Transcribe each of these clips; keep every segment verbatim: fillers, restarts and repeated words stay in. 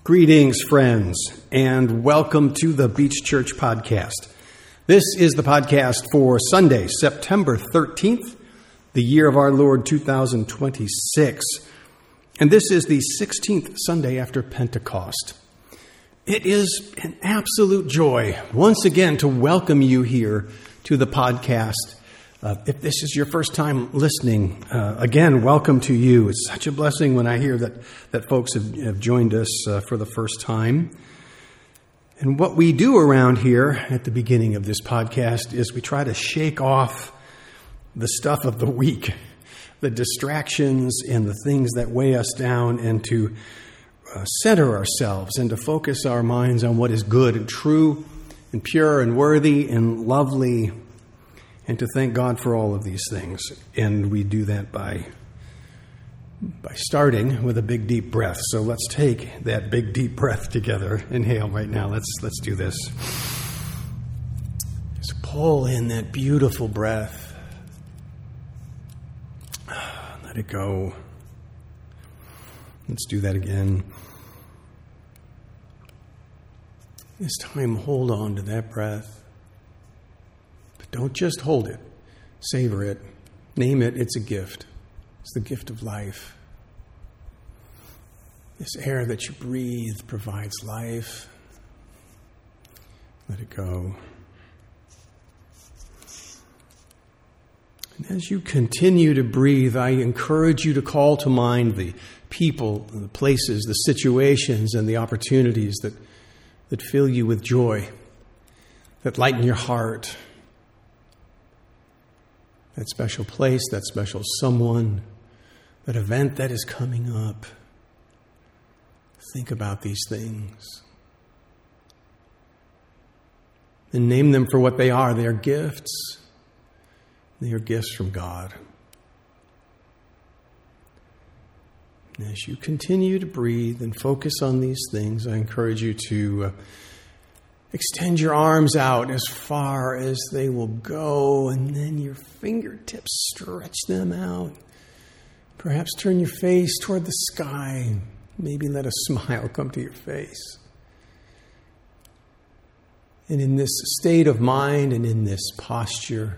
Greetings, friends, and welcome to the Beach Church Podcast. This is the podcast for Sunday, September thirteenth, the year of our Lord two thousand twenty-six. And this is the sixteenth Sunday after Pentecost. It is an absolute joy once again to welcome you here to the podcast. Uh, if this is your first time listening, uh, again, welcome to you. It's such a blessing when I hear that, that folks have, have joined us uh, for the first time. And what we do around here at the beginning of this podcast is we try to shake off the stuff of the week, the distractions and the things that weigh us down, and to uh, center ourselves and to focus our minds on what is good and true and pure and worthy and lovely, and to thank God for all of these things. And we do that by by starting with a big deep breath. So let's take that big deep breath together. Inhale right now. Let's let's do this. Just pull in that beautiful breath. Let it go. Let's do that again. This time, hold on to that breath. Don't just hold it. Savor it. Name it. It's a gift. It's the gift of life. This air that you breathe provides life. Let it go. And as you continue to breathe, I encourage you to call to mind the people, the places, the situations, and the opportunities that, that fill you with joy, that lighten your heart. That special place, that special someone, that event that is coming up. Think about these things. And name them for what they are. They are gifts. They are gifts from God. And as you continue to breathe and focus on these things, I encourage you to uh, extend your arms out as far as they will go, and then your fingertips, stretch them out. Perhaps turn your face toward the sky. Maybe let a smile come to your face. And in this state of mind and in this posture,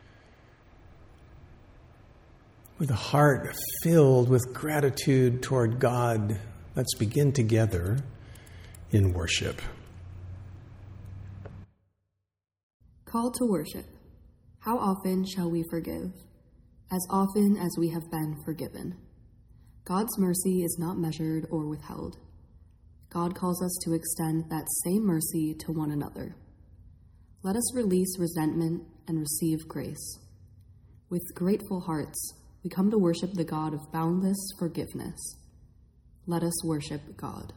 with a heart filled with gratitude toward God, let's begin together in worship. Call to worship. How often shall we forgive? As often as we have been forgiven. God's mercy is not measured or withheld. God calls us to extend that same mercy to one another. Let us release resentment and receive grace. With grateful hearts, we come to worship the God of boundless forgiveness. Let us worship God.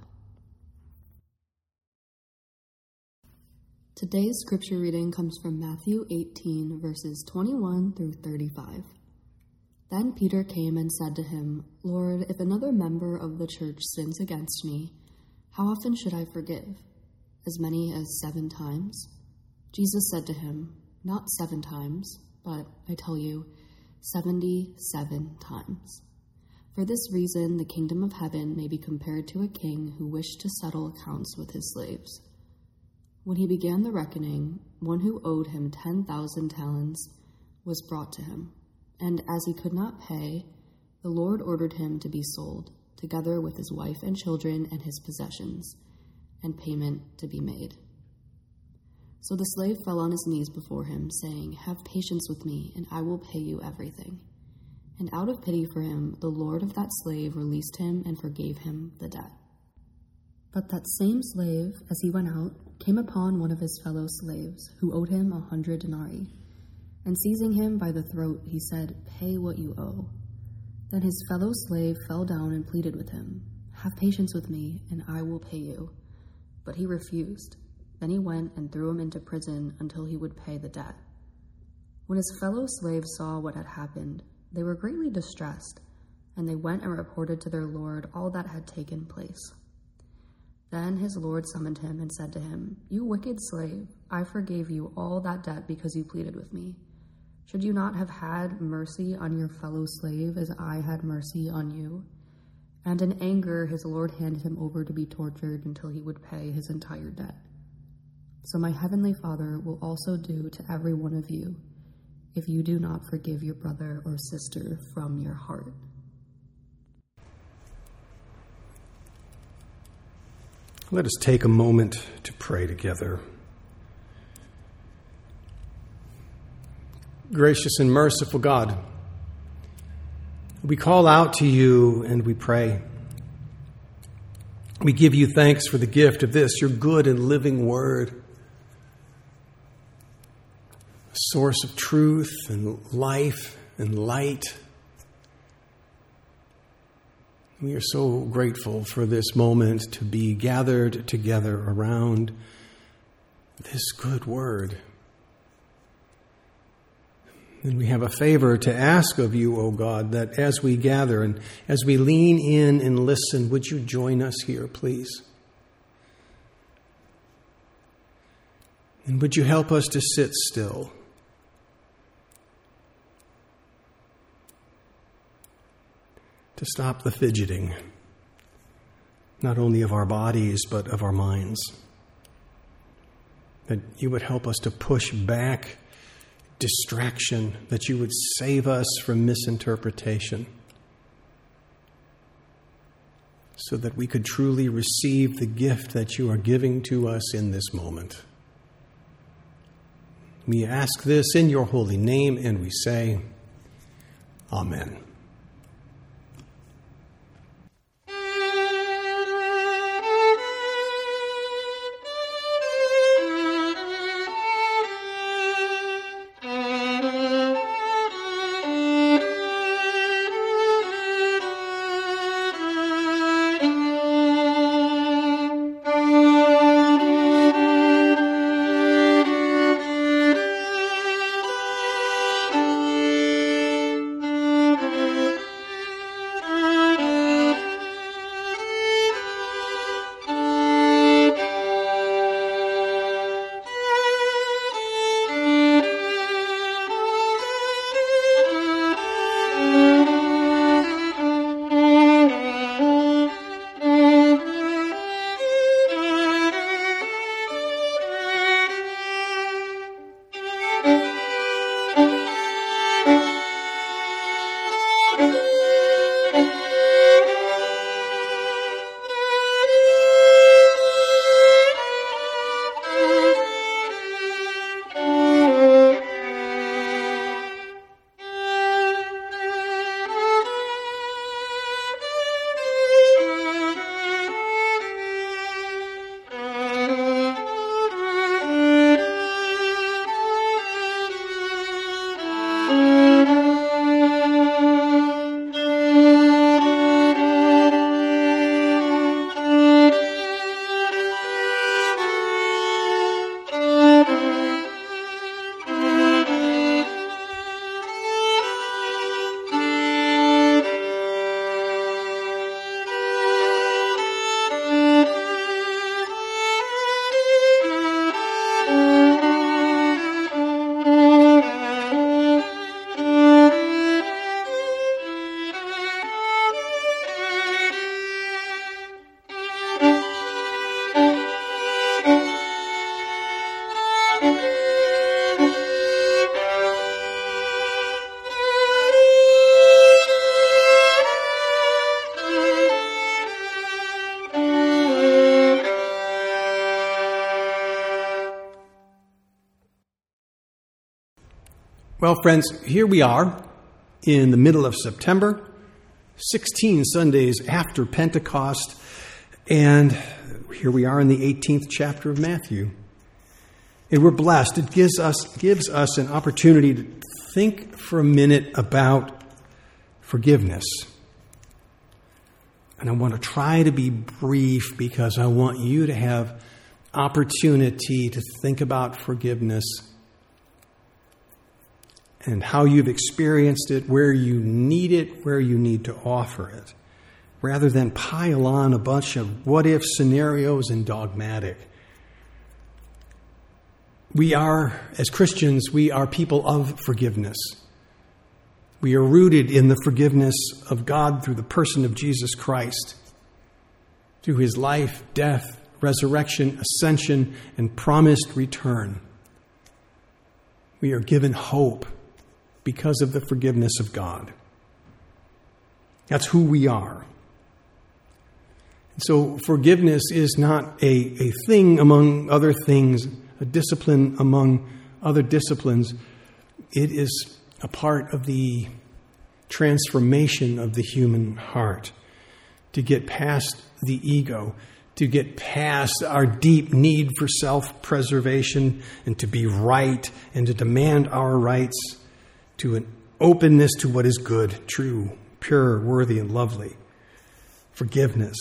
Today's scripture reading comes from Matthew eighteen, verses twenty-one through thirty-five. Then Peter came and said to him, Lord, if another member of the church sins against me, how often should I forgive? As many as seven times? Jesus said to him, Not seven times, but I tell you, seventy-seven times. For this reason, the kingdom of heaven may be compared to a king who wished to settle accounts with his slaves. When he began the reckoning, one who owed him ten thousand talents was brought to him, and as he could not pay, the Lord ordered him to be sold, together with his wife and children and his possessions, and payment to be made. So the slave fell on his knees before him, saying, Have patience with me, and I will pay you everything. And out of pity for him, the Lord of that slave released him and forgave him the debt. But that same slave, as he went out, came upon one of his fellow slaves, who owed him a hundred denarii. And seizing him by the throat, he said, Pay what you owe. Then his fellow slave fell down and pleaded with him, Have patience with me, and I will pay you. But he refused. Then he went and threw him into prison until he would pay the debt. When his fellow slaves saw what had happened, they were greatly distressed, and they went and reported to their lord all that had taken place. Then his lord summoned him and said to him, You wicked slave, I forgave you all that debt because you pleaded with me. Should you not have had mercy on your fellow slave as I had mercy on you? And in anger, his Lord handed him over to be tortured until he would pay his entire debt. So my heavenly Father will also do to every one of you if you do not forgive your brother or sister from your heart. Let us take a moment to pray together. Gracious and merciful God, we call out to you and we pray. We give you thanks for the gift of this, your good and living word, a source of truth and life and light. We are so grateful for this moment to be gathered together around this good word. And we have a favor to ask of you, O God, that as we gather and as we lean in and listen, would you join us here, please? And would you help us to sit still? To stop the fidgeting, not only of our bodies, but of our minds. That you would help us to push back distraction, that you would save us from misinterpretation, so that we could truly receive the gift that you are giving to us in this moment. We ask this in your holy name, and we say, Amen. Well, friends, here we are in the middle of September, sixteen Sundays after Pentecost, and here we are in the eighteenth chapter of Matthew. And we're blessed. It gives us, gives us an opportunity to think for a minute about forgiveness. And I want to try to be brief because I want you to have opportunity to think about forgiveness and how you've experienced it, where you need it, where you need to offer it, rather than pile on a bunch of what-if scenarios and dogmatic. We are, as Christians, we are people of forgiveness. We are rooted in the forgiveness of God through the person of Jesus Christ, through his life, death, resurrection, ascension, and promised return. We are given hope because of the forgiveness of God. That's who we are. So forgiveness is not a, a thing among other things, a discipline among other disciplines. It is a part of the transformation of the human heart to get past the ego, to get past our deep need for self-preservation and to be right and to demand our rights, to an openness to what is good, true, pure, worthy, and lovely. Forgiveness.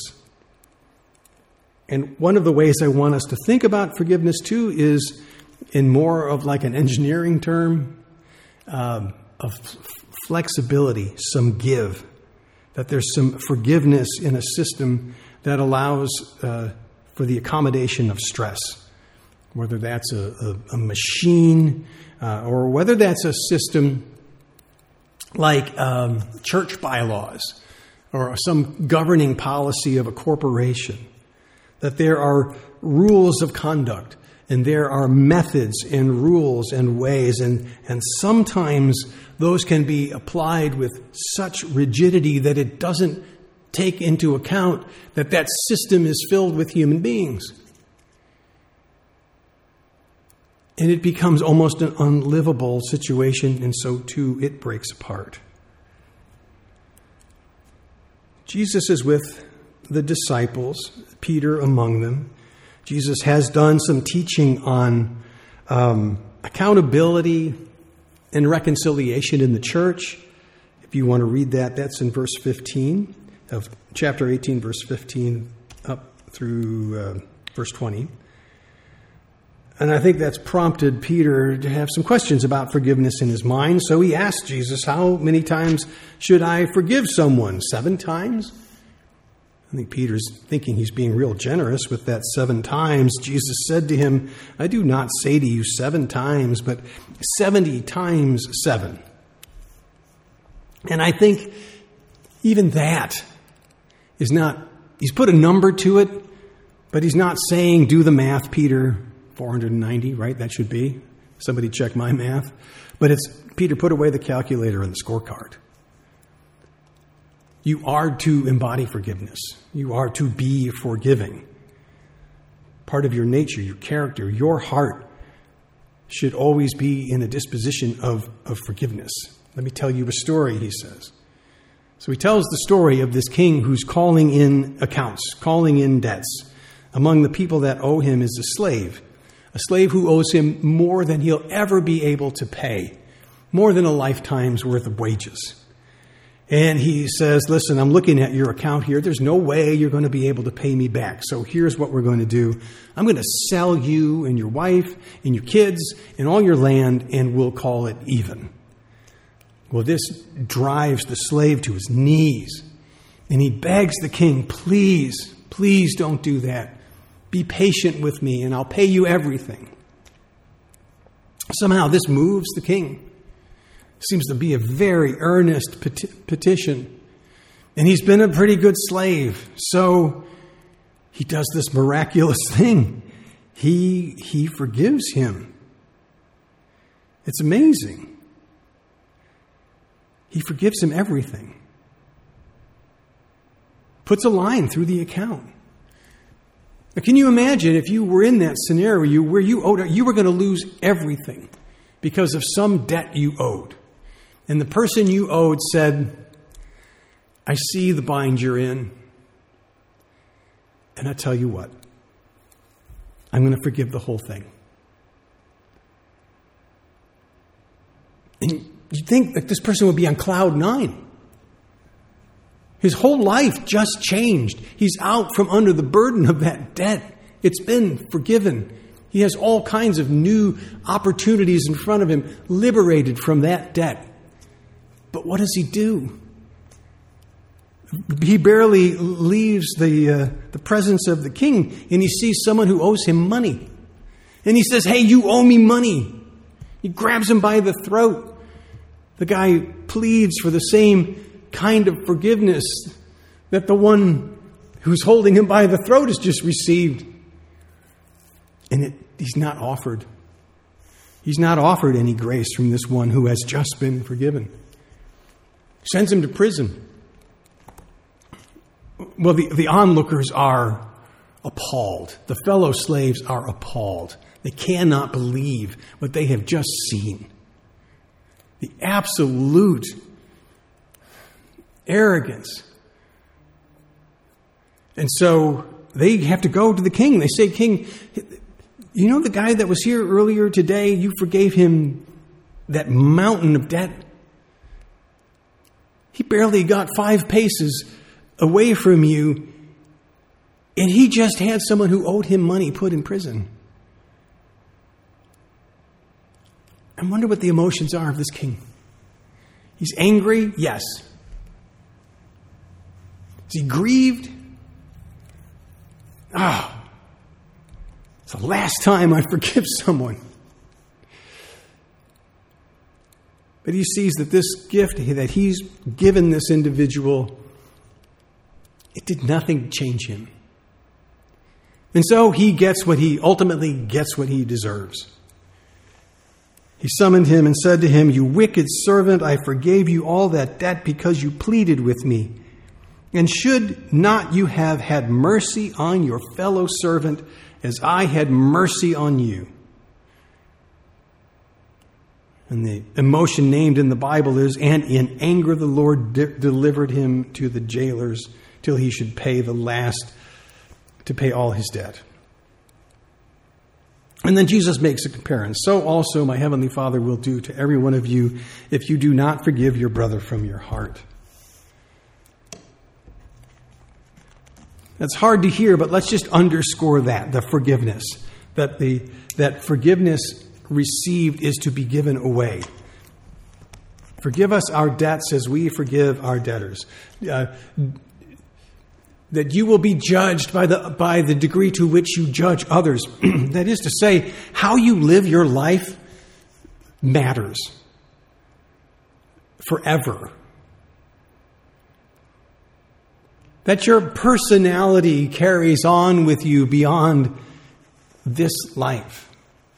And one of the ways I want us to think about forgiveness, too, is in more of like an engineering term, um, of flexibility, some give. That there's some forgiveness in a system that allows uh, for the accommodation of stress. Whether that's a, a, a machine uh, or whether that's a system like um, church bylaws or some governing policy of a corporation. That there are rules of conduct and there are methods and rules and ways, and, and sometimes those can be applied with such rigidity that it doesn't take into account that that system is filled with human beings. And it becomes almost an unlivable situation, and so too it breaks apart. Jesus is with the disciples, Peter among them. Jesus has done some teaching on um, accountability and reconciliation in the church. If you want to read that, that's in verse fifteen of chapter eighteen, verse fifteen, up through uh, verse twenty. And I think that's prompted Peter to have some questions about forgiveness in his mind. So he asked Jesus, how many times should I forgive someone? Seven times? I think Peter's thinking he's being real generous with that seven times. Jesus said to him, I do not say to you seven times, but seventy times seven. And I think even that is not, he's put a number to it, but he's not saying, do the math, Peter, four hundred ninety, right? That should be. Somebody check my math. But it's, Peter, put away the calculator and the scorecard. You are to embody forgiveness. You are to be forgiving. Part of your nature, your character, your heart should always be in a disposition of, of forgiveness. Let me tell you a story, he says. So he tells the story of this king who's calling in accounts, calling in debts. Among the people that owe him is a slave, a slave who owes him more than he'll ever be able to pay, more than a lifetime's worth of wages. And he says, listen, I'm looking at your account here. There's no way you're going to be able to pay me back. So here's what we're going to do. I'm going to sell you and your wife and your kids and all your land, and we'll call it even. Well, this drives the slave to his knees. And he begs the king, please, please don't do that. Be patient with me and I'll pay you everything. Somehow this moves the king. Seems to be a very earnest peti- petition. And he's been a pretty good slave. So he does this miraculous thing. He, he forgives him. It's amazing. He forgives him everything. Puts a line through the account. Now, can you imagine if you were in that scenario where you owed, you were going to lose everything because of some debt you owed? And the person you owed said, I see the bind you're in. And I tell you what, I'm going to forgive the whole thing. And you'd think that this person would be on cloud nine. His whole life just changed. He's out from under the burden of that debt. It's been forgiven. He has all kinds of new opportunities in front of him, liberated from that debt. But what does he do? He barely leaves the uh, the presence of the king, and he sees someone who owes him money. And he says, hey, you owe me money. He grabs him by the throat. The guy pleads for the same kind of forgiveness that the one who's holding him by the throat has just received. And it, he's not offered. He's not offered any grace from this one who has just been forgiven. Sends him to prison. Well, the, the onlookers are appalled. The fellow slaves are appalled. They cannot believe what they have just seen. The absolute arrogance. And so they have to go to the king. They say, King, you know the guy that was here earlier today? You forgave him that mountain of debt. He barely got five paces away from you, and he just had someone who owed him money put in prison. I wonder what the emotions are of this king. He's angry, yes. Is he grieved? Ah, oh, it's the last time I forgive someone. But he sees that this gift that he's given this individual, it did nothing to change him. And so he gets what he, ultimately gets what he deserves. He summoned him and said to him, "You wicked servant, I forgave you all that debt because you pleaded with me. And should not you have had mercy on your fellow servant as I had mercy on you?" And the emotion named in the Bible is, "And in anger the Lord de- delivered him to the jailers till he should pay the last, to pay all his debt." And then Jesus makes a comparison. "So also my heavenly Father will do to every one of you if you do not forgive your brother from your heart." That's hard to hear, but let's just underscore that, the forgiveness. That the that forgiveness received is to be given away. Forgive us our debts as we forgive our debtors. Uh, that you will be judged by the by the degree to which you judge others. That is to say, how you live your life matters forever. That your personality carries on with you beyond this life.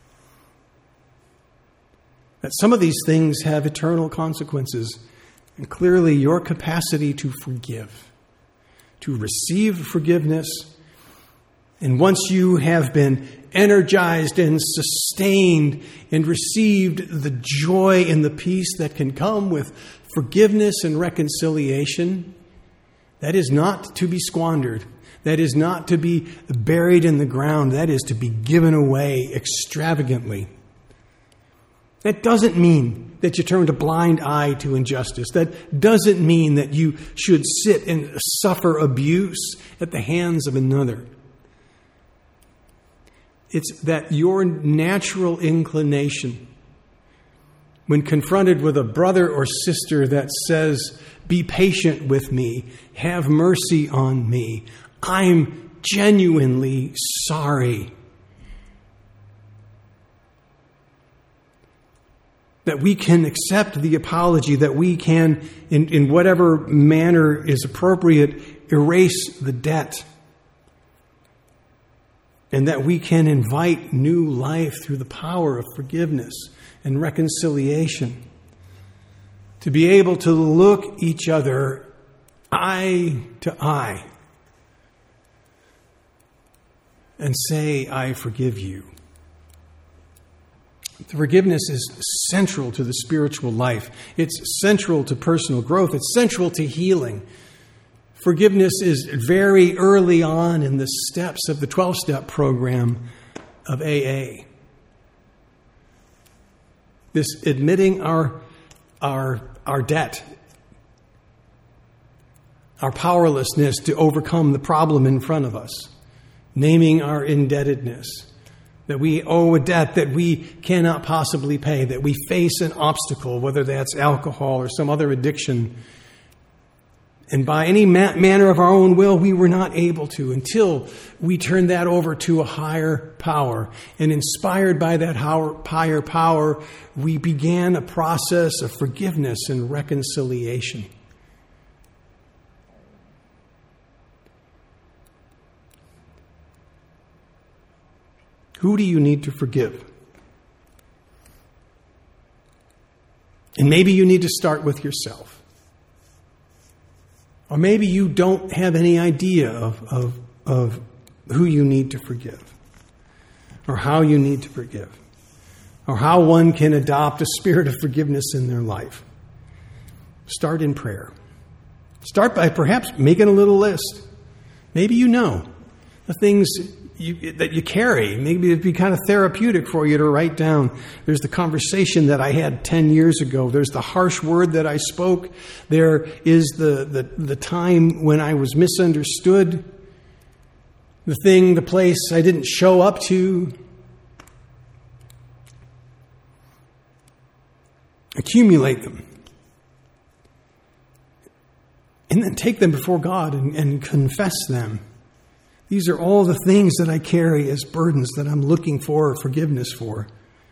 That some of these things have eternal consequences. And clearly your capacity to forgive, to receive forgiveness, and once you have been energized and sustained and received the joy and the peace that can come with forgiveness and reconciliation, that is not to be squandered. That is not to be buried in the ground. That is to be given away extravagantly. That doesn't mean that you turn a blind eye to injustice. That doesn't mean that you should sit and suffer abuse at the hands of another. It's that your natural inclination, when confronted with a brother or sister that says, "Be patient with me, have mercy on me, I'm genuinely sorry," that we can accept the apology, that we can, in, in whatever manner is appropriate, erase the debt, and that we can invite new life through the power of forgiveness and reconciliation, to be able to look each other eye to eye and say, "I forgive you." Forgiveness is central to the spiritual life. It's central to personal growth. It's central to healing. Forgiveness is very early on in the steps of the twelve-step program of A A. This admitting our, our, our debt, our powerlessness to overcome the problem in front of us, naming our indebtedness, that we owe a debt that we cannot possibly pay, that we face an obstacle, whether that's alcohol or some other addiction, And by any ma- manner of our own will, we were not able to until we turned that over to a higher power. And inspired by that higher power, we began a process of forgiveness and reconciliation. Who do you need to forgive? And maybe you need to start with yourself. Or maybe you don't have any idea of, of, of who you need to forgive, or how you need to forgive, or how one can adopt a spirit of forgiveness in their life. Start in prayer. Start by perhaps making a little list. Maybe you know the things you, that you carry. Maybe it'd be kind of therapeutic for you to write down. There's the conversation that I had ten years ago. There's the harsh word that I spoke. There is the, the, the time when I was misunderstood. The thing, the place I didn't show up to. Accumulate them. And then take them before God and, and confess them. These are all the things that I carry as burdens that I'm looking for forgiveness for.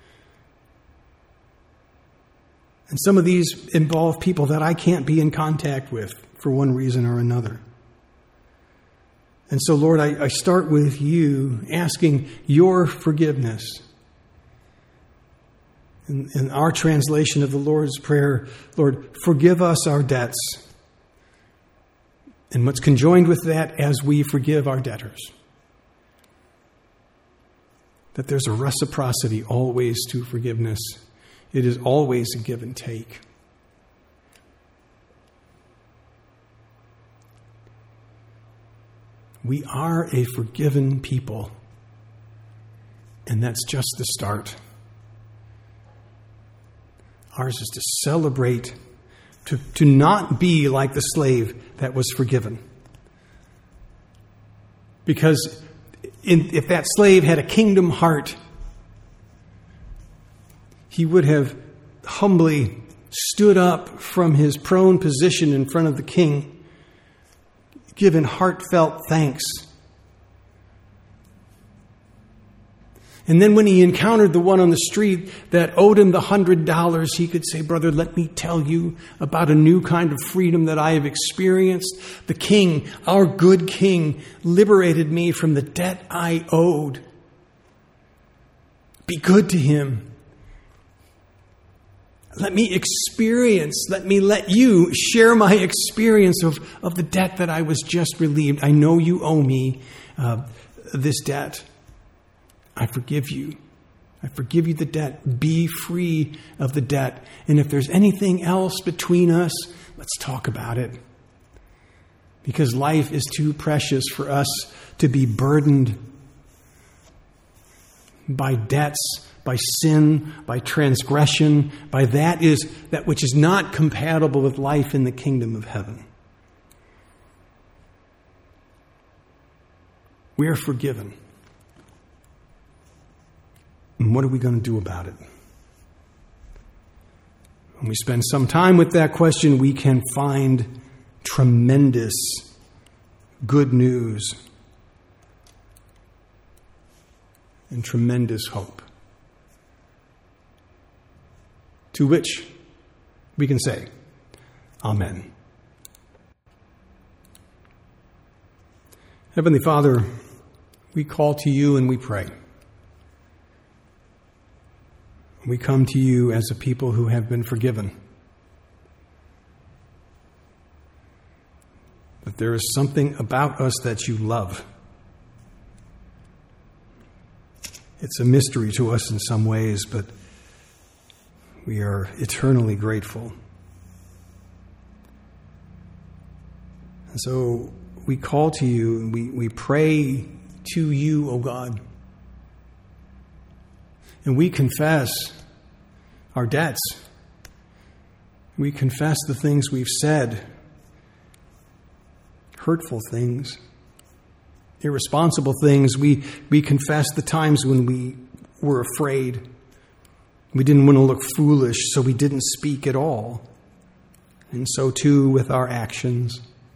And some of these involve people that I can't be in contact with for one reason or another. And so, Lord, I, I start with you asking your forgiveness. In, in our translation of the Lord's Prayer, Lord, forgive us our debts. And what's conjoined with that, as we forgive our debtors. That there's a reciprocity always to forgiveness. It is always a give and take. We are a forgiven people. And that's just the start. Ours is to celebrate, to, to not be like the slave that was forgiven. Because in, if that slave had a kingdom heart, he would have humbly stood up from his prone position in front of the king, given heartfelt thanks. And then when he encountered the one on the street that owed him the hundred dollars, he could say, brother, let me tell you about a new kind of freedom that I have experienced. The king, our good king, liberated me from the debt I owed. Be good to him. Let me experience, let me let you share my experience of, of the debt that I was just relieved. I know you owe me uh, this debt. I forgive you. I forgive you the debt. Be free of the debt. And if there's anything else between us, let's talk about it. Because life is too precious for us to be burdened by debts, by sin, by transgression, by that is that which is not compatible with life in the kingdom of heaven. We are forgiven. And what are we going to do about it? When we spend some time with that question, we can find tremendous good news and tremendous hope. To which we can say, Amen. Heavenly Father, we call to you and we pray. We come to you as a people who have been forgiven. But there is something about us that you love. It's a mystery to us in some ways, but we are eternally grateful. And so we call to you and we, we pray to you, O God. And we confess our debts. We confess the things we've said, hurtful things, irresponsible things. We, we confess the times when we were afraid. We didn't want to look foolish, so we didn't speak at all. And so too with our actions.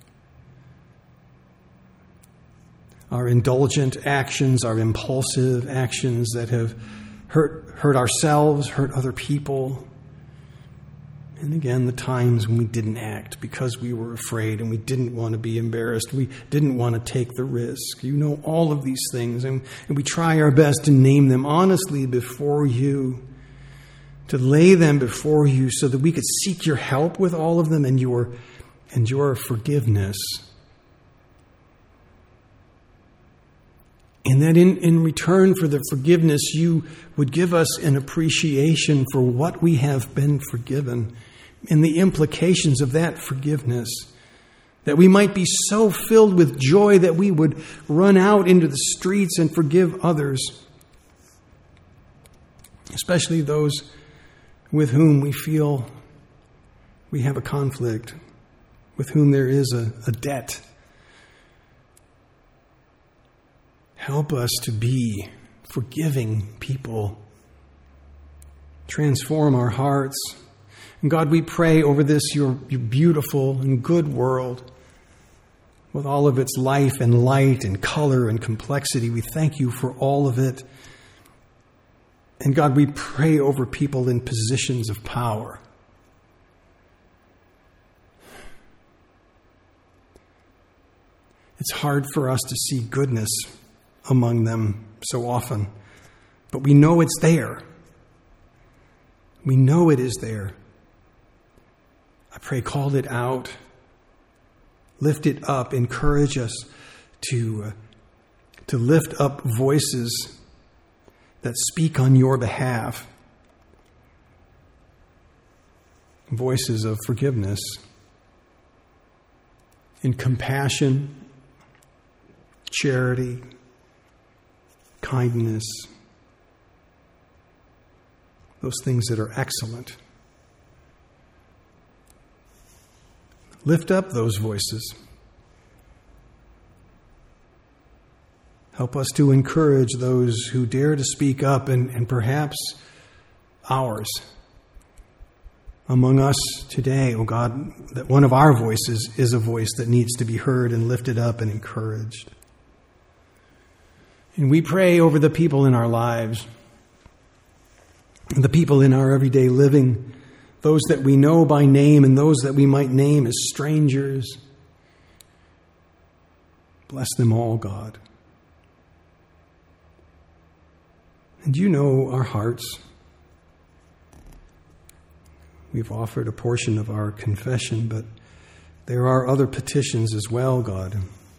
our indulgent actions, our impulsive actions that have hurt hurt ourselves, hurt other people. And again, the times when we didn't act because we were afraid and we didn't want to be embarrassed. We didn't want to take the risk. You know all of these things, and, and we try our best to name them honestly before you, to lay them before you so that we could seek your help with all of them and your, and your forgiveness. And that in, in return for the forgiveness, you would give us an appreciation for what we have been forgiven and the implications of that forgiveness. That we might be so filled with joy that we would run out into the streets and forgive others, especially those with whom we feel we have a conflict, with whom there is a, a debt. Help us to be forgiving people. Transform our hearts. And God, we pray over this, your, your beautiful and good world, with all of its life and light and color and complexity. We thank you for all of it. And God, we pray over people in positions of power. It's hard for us to see goodness among them so often, but we know it's there. We know it is there. I pray, call it out, lift it up, encourage us to, uh, to lift up voices that speak on your behalf, voices of forgiveness in compassion, charity, kindness, those things that are excellent. Lift up those voices. Help us to encourage those who dare to speak up, and, and perhaps ours. Among us today, oh God, that one of our voices is a voice that needs to be heard and lifted up and encouraged. And we pray over the people in our lives, the people in our everyday living, those that we know by name and those that we might name as strangers. Bless them all, God. And you know our hearts. We've offered a portion of our confession, but there are other petitions as well, God.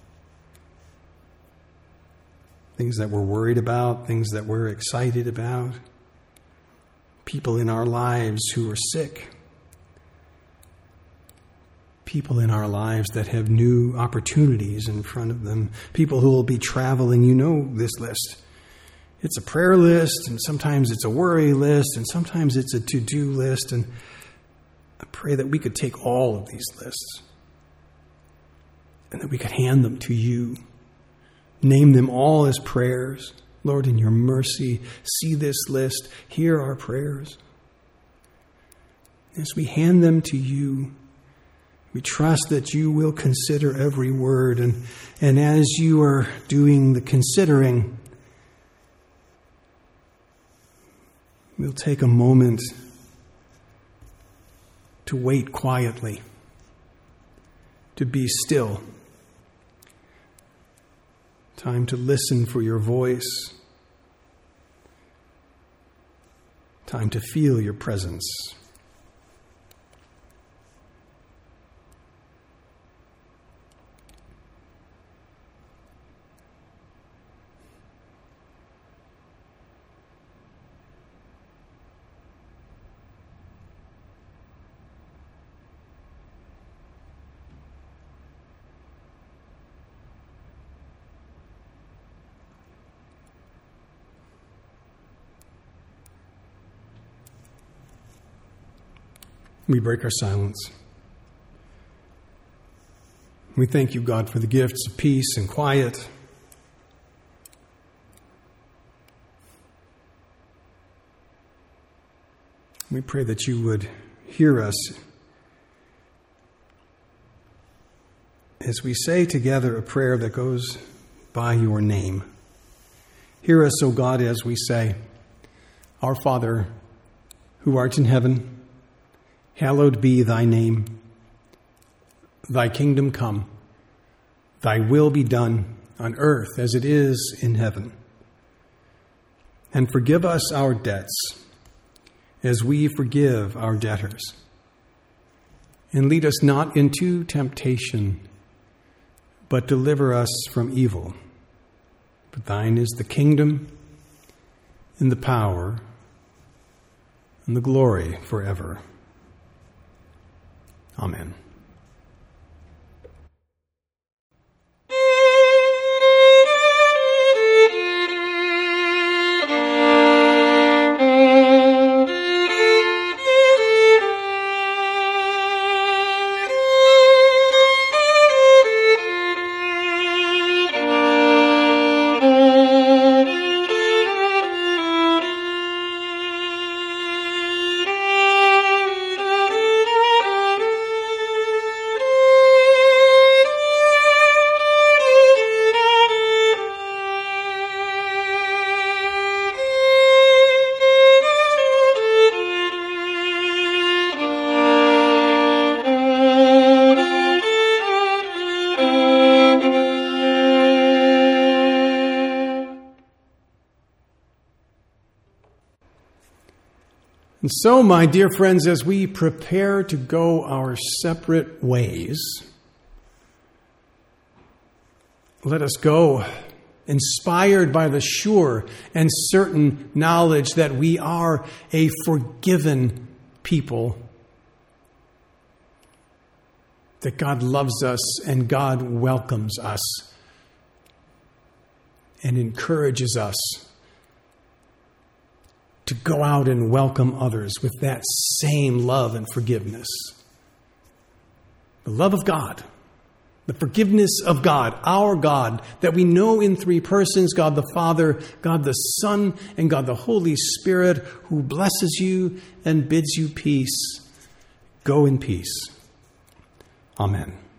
Things that we're worried about, things that we're excited about. People in our lives who are sick. People in our lives that have new opportunities in front of them. People who will be traveling. You know this list. It's a prayer list, and sometimes it's a worry list, and sometimes it's a to-do list. And I pray that we could take all of these lists and that we could hand them to you. Name them all as prayers. Lord, in your mercy, see this list. Hear our prayers. As we hand them to you, we trust that you will consider every word. And, and as you are doing the considering, we'll take a moment to wait quietly, to be still. Time to listen for your voice. Time to feel your presence. We break our silence. We thank you, God, for the gifts of peace and quiet. We pray that you would hear us as we say together a prayer that goes by your name. Hear us, O God, as we say, Our Father, who art in heaven, hallowed be thy name. Thy kingdom come, thy will be done on earth as it is in heaven. And forgive us our debts as we forgive our debtors. And lead us not into temptation, but deliver us from evil. For thine is the kingdom, and the power, and the glory forever. Amen. And so, my dear friends, as we prepare to go our separate ways, let us go inspired by the sure and certain knowledge that we are a forgiven people, that God loves us and God welcomes us and encourages us to go out and welcome others with that same love and forgiveness. The love of God, the forgiveness of God, our God, that we know in three persons, God the Father, God the Son, and God the Holy Spirit, who blesses you and bids you peace. Go in peace. Amen.